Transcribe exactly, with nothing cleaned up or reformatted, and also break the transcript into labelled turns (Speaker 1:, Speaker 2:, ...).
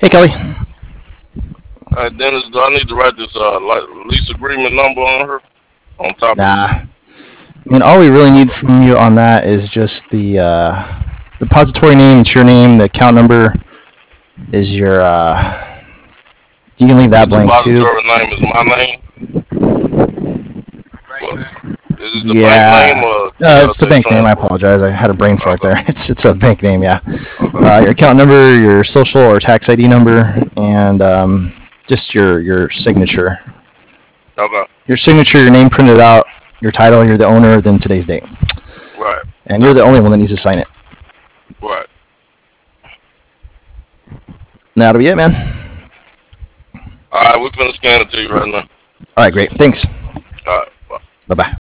Speaker 1: Hey, Kelly.
Speaker 2: All right, Dennis, do I need to write this uh like lease agreement number on her on top of
Speaker 1: Nah.
Speaker 2: this?
Speaker 1: I mean, all we really need from you on that is just the uh, depository name. It's your name. The account number is your. Uh, you can leave
Speaker 2: The
Speaker 1: that blank too.
Speaker 2: depository name is my name. Well, is it the bank name
Speaker 1: Yeah.
Speaker 2: or you
Speaker 1: Uh,
Speaker 2: gotta
Speaker 1: it's the
Speaker 2: say
Speaker 1: bank name. I
Speaker 2: transfer?
Speaker 1: apologize. I had a brain fart
Speaker 2: Okay,
Speaker 1: there. It's it's a bank name. Yeah.
Speaker 2: okay,
Speaker 1: Uh, your account number, your social or tax I D number, and um, just your your signature.
Speaker 2: okay.
Speaker 1: Your signature, your name printed out, your title. You're the owner. Then today's date,
Speaker 2: Right,
Speaker 1: and you're
Speaker 2: right,
Speaker 1: the only one that needs to sign it.
Speaker 2: right.
Speaker 1: And that'll be it, man.
Speaker 2: All right, we're finna scan it to you right now.
Speaker 1: All right, great. Thanks.
Speaker 2: All right. Bye.
Speaker 1: Bye bye.